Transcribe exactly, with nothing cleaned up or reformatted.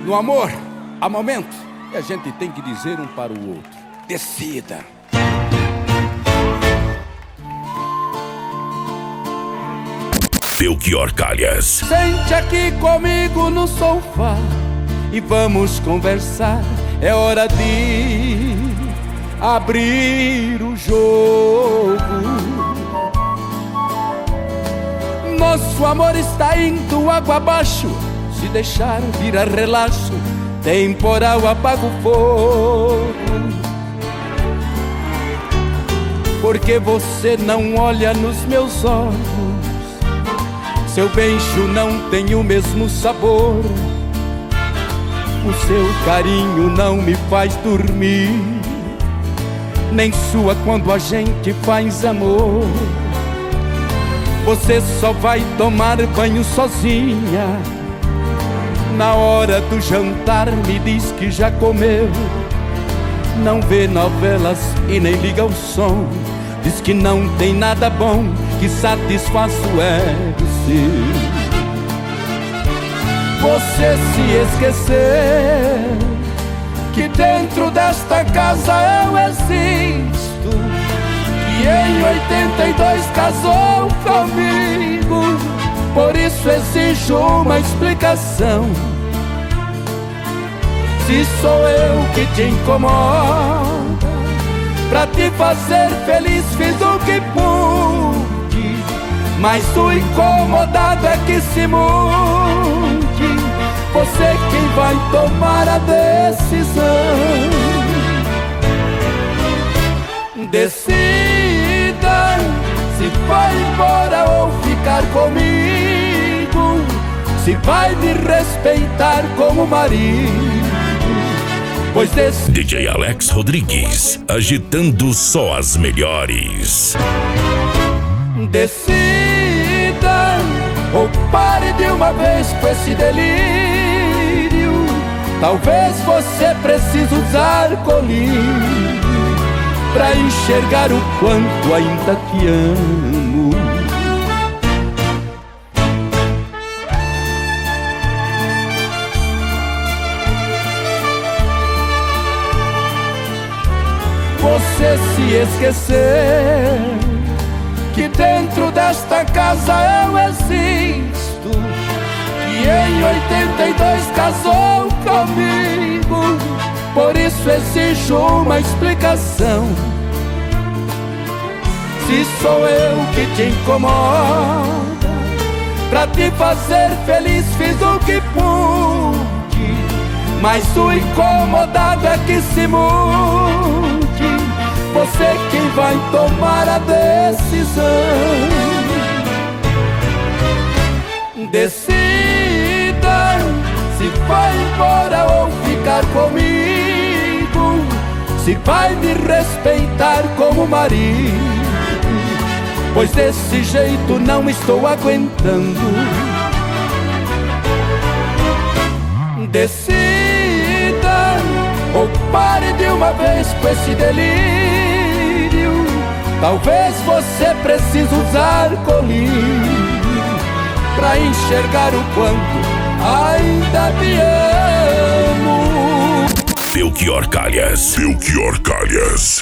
No amor, há momentos que a gente tem que dizer um para o outro: decida. Belchior Calhas. Sente aqui comigo no sofá e vamos conversar. É hora de abrir o jogo. Nosso amor está indo água abaixo. Se deixar virar relaxo, temporal apaga o fogo. Porque você não olha nos meus olhos, seu beijo não tem o mesmo sabor, o seu carinho não me faz dormir, nem sua quando a gente faz amor. Você só vai tomar banho sozinha, na hora do jantar me diz que já comeu. Não vê novelas e nem liga o som, diz que não tem nada bom que satisfaça o ego seu. Você se esqueceu que dentro desta casa eu existo, que em oitenta e dois casou comigo. Por isso exijo uma explicação. Se sou eu que te incomoda, pra te fazer feliz fiz o que pude, mas o incomodado é que se mude. Você quem vai tomar a decisão. Decida se vai embora ou ficar comigo, se vai me respeitar como marido. Pois desse... D J Alex Rodrigues, agitando só as melhores. Decida ou pare de uma vez com esse delírio. Talvez você precise usar colírio pra enxergar o quanto ainda te amo. Você se esqueceu que dentro desta casa eu existo, que em oitenta e dois casou comigo. Por isso exijo uma explicação. Se sou eu que te incomoda, pra te fazer feliz fiz o que pude, mas o incomodado é que se mude. Você quem vai tomar a decisão. Decida se vai embora ou ficar comigo, se vai me respeitar como marido. Pois desse jeito não estou aguentando. Decida ou pare de uma vez com esse delírio. Talvez você precise usar colírio pra enxergar o quanto ainda me amo. Belchior Calhas. Belchior Calhas.